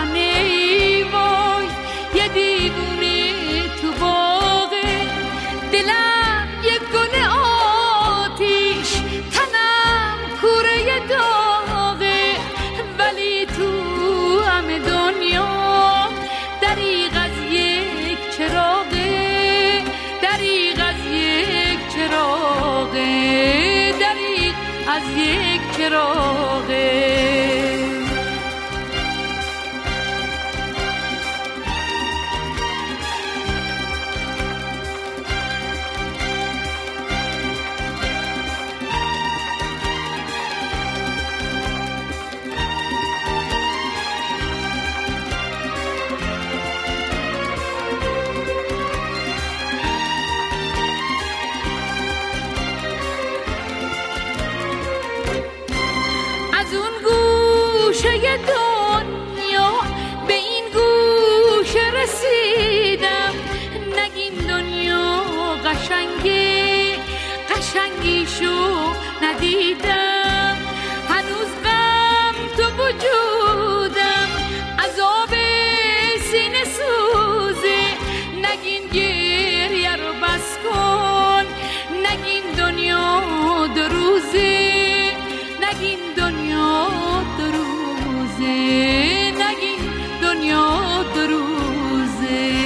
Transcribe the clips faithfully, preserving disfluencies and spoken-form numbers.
منه وای یه دیوونه تو باغه، دلم یه گل آتیش، تنم کوره داغه، ولی تو همه دنیا دریغ از یک چراغه، دریغ از یک چراغه، دریغ از یک چراغه. دنیا به این گوشه رسیدم، نگین دنیا قشنگه، قشنگیشو ندیدم، هنوز غم تو وجودم، عذاب سینه سوزه، نگین گریه رو بس کن، نگین دنیا دو روزه، نگین دنیا دو روزه، نگین دنیا دو روزه.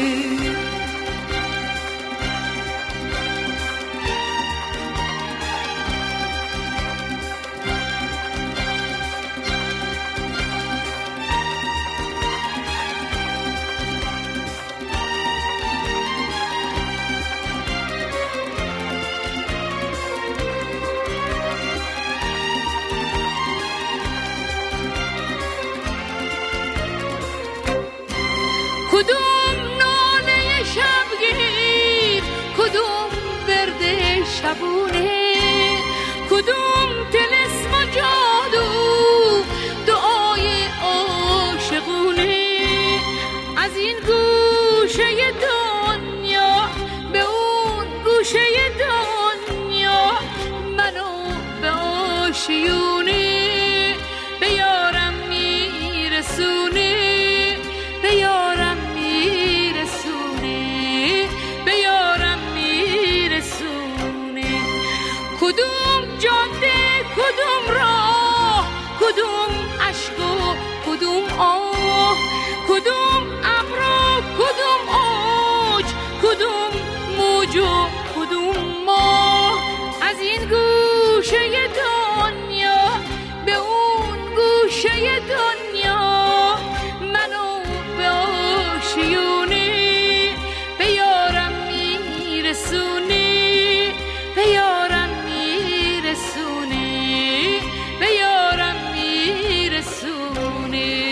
کدوم ناله شبگیر، کدوم ورد شبونه، کدوم طلسم و جادو، دعای عاشقونه، از این گوشه دنیا به اون گوشه دنیا، منو به آشیونه به یارم میرسونه، به یارم کدوم جاده، کدوم راه، کدوم عشق و کدوم آه، کدوم ابر و کدوم اوج، کدوم موج و کدوم ماه، از این گوشه دنیا به اون گوشه دنیا، منو به آشیونه به یارم میرسونه، به یارم میرسونه، به یارم میرسونه.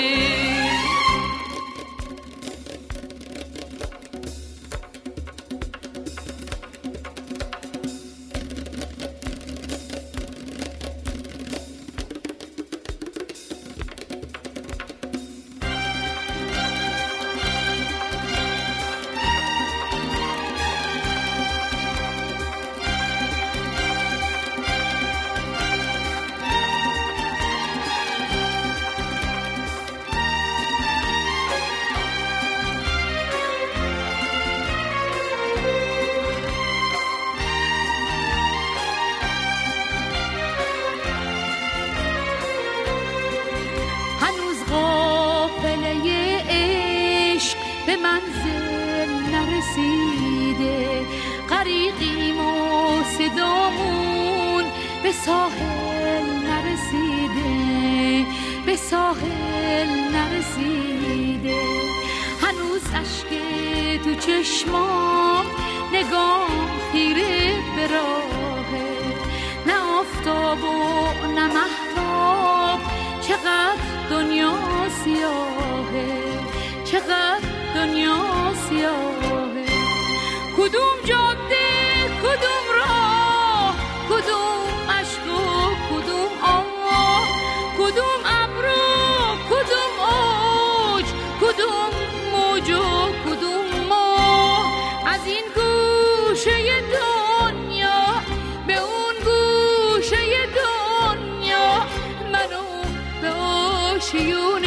منزل نرسیده، غریقیم و صدامون به ساحل نرسیده، به ساحل نرسیده، هنوز اشک تو چشمام، نگام خیره به راهه، نه آفتاب و نه مهتاب، چقدر دنیا سیاهه، چقدر دنیا سیاهه. کدوم جاده، کدوم راه، کدوم عشق و کدوم آه، کدوم ابر و کدوم اوج، کدوم موج و کدوم ماه، از این گوشه دنیا به اون گوشه دنیا، منو به آشیونه